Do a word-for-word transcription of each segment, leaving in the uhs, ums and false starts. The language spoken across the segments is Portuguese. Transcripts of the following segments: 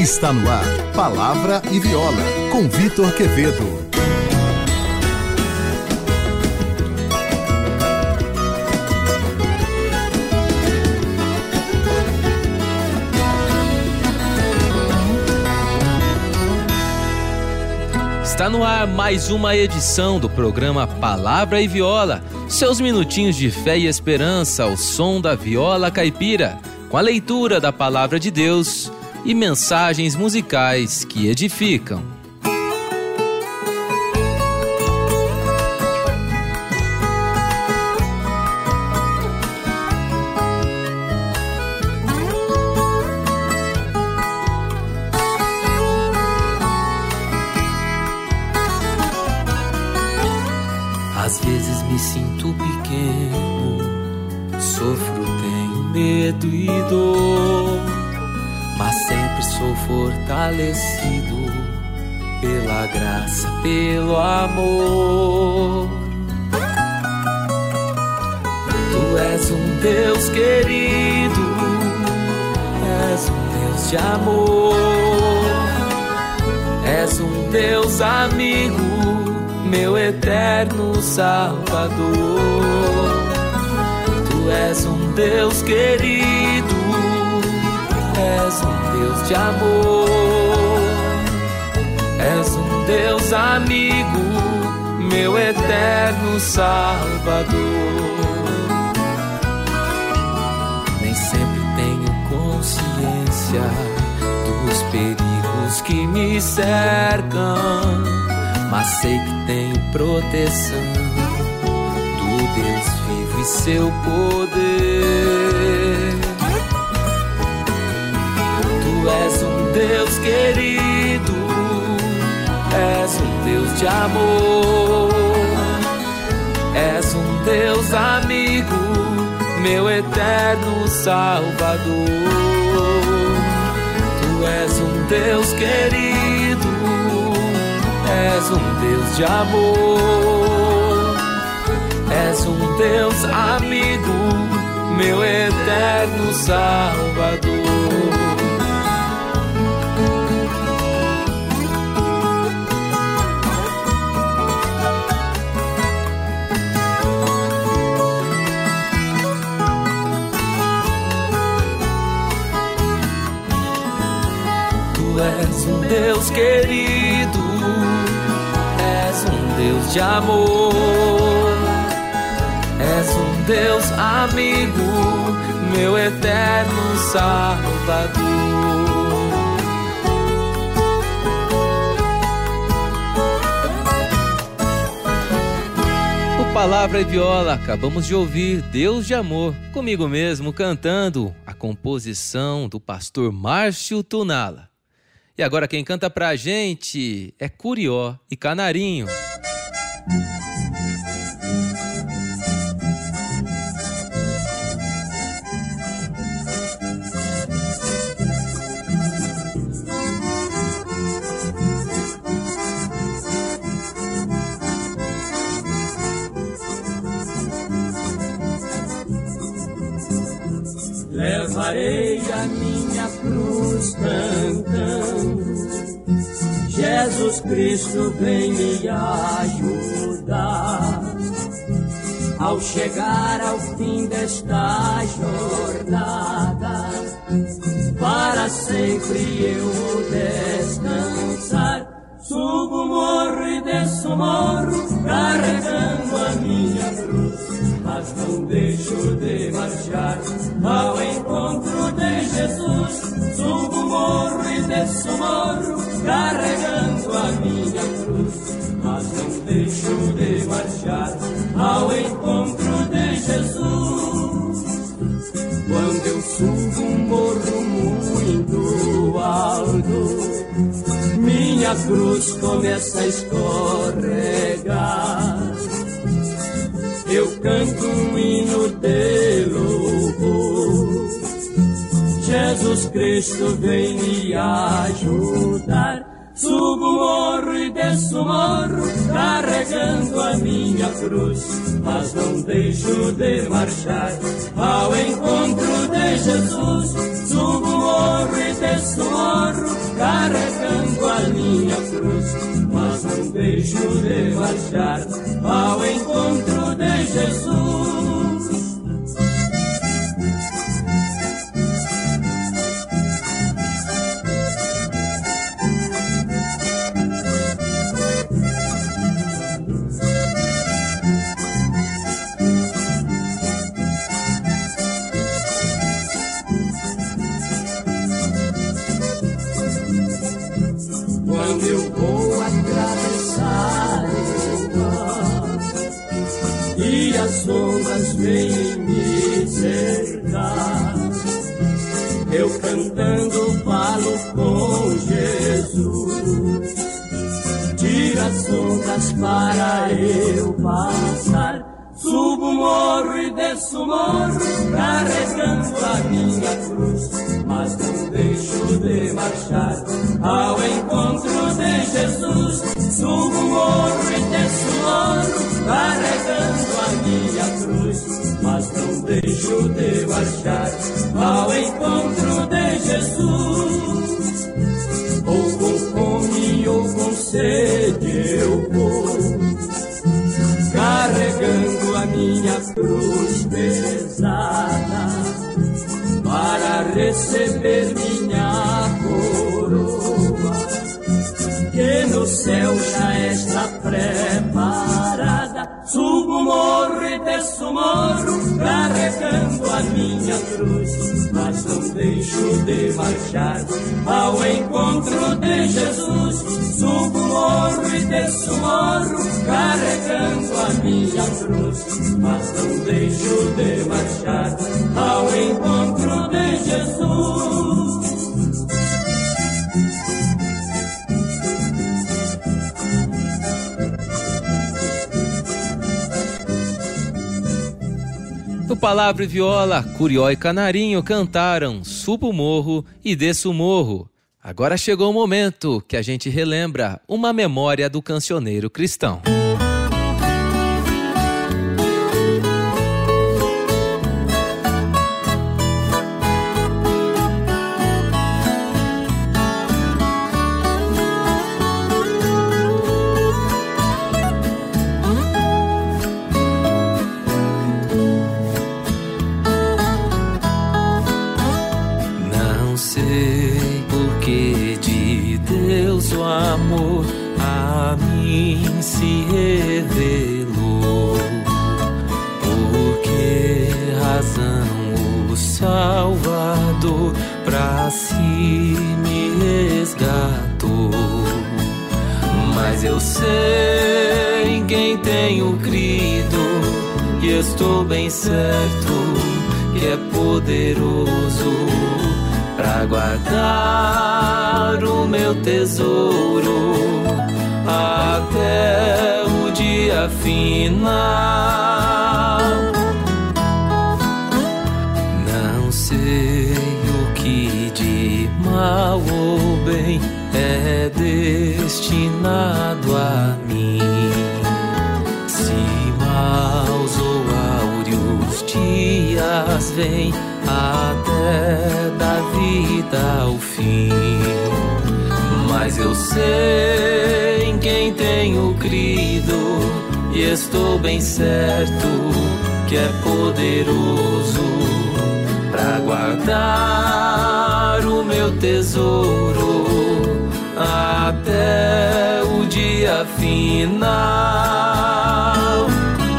Está no ar, Palavra e Viola, com Vitor Quevedo. Está no ar mais uma edição do programa Palavra e Viola, seus minutinhos de fé e esperança ao som da viola caipira, com a leitura da Palavra de Deus e mensagens musicais que edificam. Às vezes me sinto pequeno, sofro, tenho medo e dor, mas sempre sou fortalecido pela graça, pelo amor. Tu és um Deus querido, és um Deus de amor, és um Deus amigo, meu eterno Salvador. Tu és um Deus querido, és um Deus de amor, és um Deus amigo, meu eterno Salvador. Nem sempre tenho consciência dos perigos que me cercam, mas sei que tenho proteção do Deus vivo e seu poder. Tu és um Deus querido, és um Deus de amor, és um Deus amigo, meu eterno Salvador. Tu és um Deus querido, és um Deus de amor, és um Deus amigo, meu eterno Salvador. Tu és um Deus querido, és um Deus de amor, és um Deus amigo, meu eterno Salvador. O Palavra e Viola, acabamos de ouvir Deus de Amor, comigo mesmo cantando a composição do pastor Márcio Tunala. E agora quem canta pra gente é Curió e Canarinho. Levarei a minha cruz cantando, Jesus Cristo vem me ajudar. Ao chegar ao fim desta jornada, para sempre eu descansar. Subo o morro e desço o morro, carregando a minha cruz, mas não deixo de marchar ao encontro de Jesus. Subo o morro e desço o morro, carregando a minha cruz, mas não deixo de marchar ao encontro de Jesus. Quando eu subo um morro muito alto, minha cruz começa a escorregar. Eu canto um hino de louvor, Jesus Cristo vem me ajudar. Subo o morro e desço o morro, carregando a minha cruz, mas não deixo de marchar ao encontro de de Jesus, subo o morro e desço o morro, carregando a minha cruz, mas não deixo de marchar ao encontro de Jesus. Quando eu vou atravessar o mar e as ondas vêm me cercar, eu cantando falo com Jesus, tira as ondas para eu passar. Subo o morro e desço o morro, carregando a minha cruz, mas não deixo de marchar ao encontro de Jesus. Subo o morro e desço o morro, carregando a minha cruz, mas não deixo de marchar ao encontro de Jesus. Ou com fome ou com sede eu vou, carregando a minha cruz pesada, para receber minha coroa, que no céu já está preparada. Subo o morro e desço o morro, carregando a minha cruz, mas não deixo de marchar ao encontro de Jesus. Subo o morro e desço o morro, carregando a minha cruz, mas não deixo de marchar ao encontro de Jesus. No Palavra e Viola, Curió e Canarinho cantaram Subo o Morro e Desço o Morro. Agora chegou o momento que a gente relembra uma memória do cancioneiro cristão. O amor a mim se revelou, por que razão o Salvador pra si me resgatou. Mas eu sei em quem tenho crido, e estou bem certo que é poderoso pra guardar o meu tesouro até o dia final. Não sei o que de mal ou bem é destinado a mim, se maus ou áureos dias vêm até da vida ao fim. Mas eu sei em quem tenho crido, e estou bem certo que é poderoso pra guardar o meu tesouro até o dia final.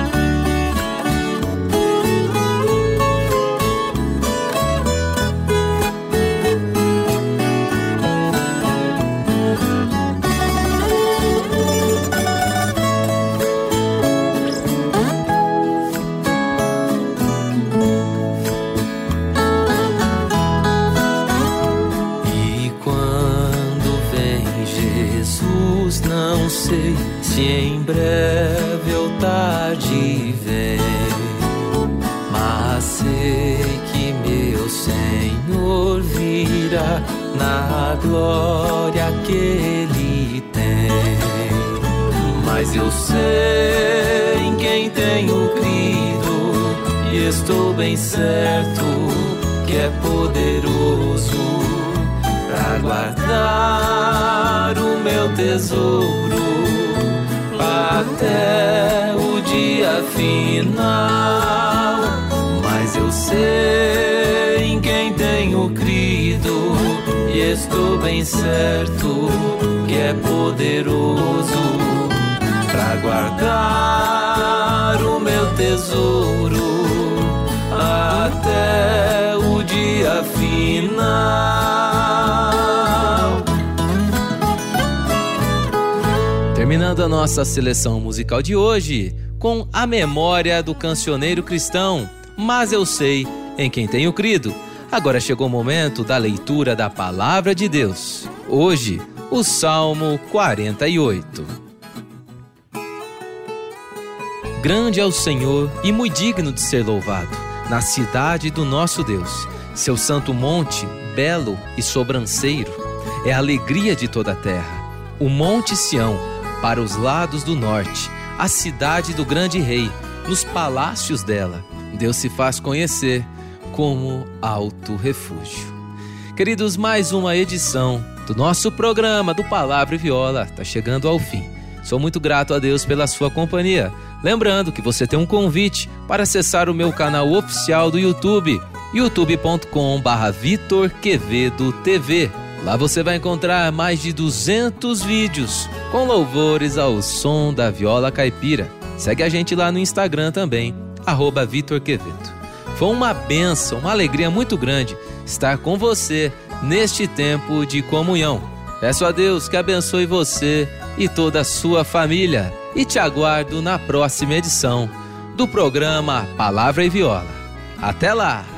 Não sei se em breve ou tarde vem, mas sei que meu Senhor virá na glória que Ele tem. Mas eu sei em quem tenho crido, e estou bem certo que é poderoso para guardar o meu tesouro até o dia final. Mas eu sei em quem tenho crido e estou bem certo que é poderoso para guardar o meu tesouro até o dia final. Terminando a nossa seleção musical de hoje com a memória do cancioneiro cristão, Mas Eu Sei em Quem Tenho Crido. Agora chegou o momento da leitura da Palavra de Deus. Hoje, o Salmo quarenta e oito. Grande é o Senhor e muito digno de ser louvado, na cidade do nosso Deus. Seu santo monte, belo e sobranceiro, é a alegria de toda a terra. O monte Sião, para os lados do norte, a cidade do grande rei, nos palácios dela, Deus se faz conhecer como alto refúgio. Queridos, mais uma edição do nosso programa do Palavra e Viola está chegando ao fim. Sou muito grato a Deus pela sua companhia. Lembrando que você tem um convite para acessar o meu canal oficial do YouTube, youtube ponto com barra Vitor Quevedo T V. Lá você vai encontrar mais de duzentos vídeos com louvores ao som da viola caipira. Segue a gente lá no Instagram também, arroba Vitor Quevedo. Foi uma bênção, uma alegria muito grande estar com você neste tempo de comunhão. Peço a Deus que abençoe você e toda a sua família e te aguardo na próxima edição do programa Palavra e Viola. Até lá!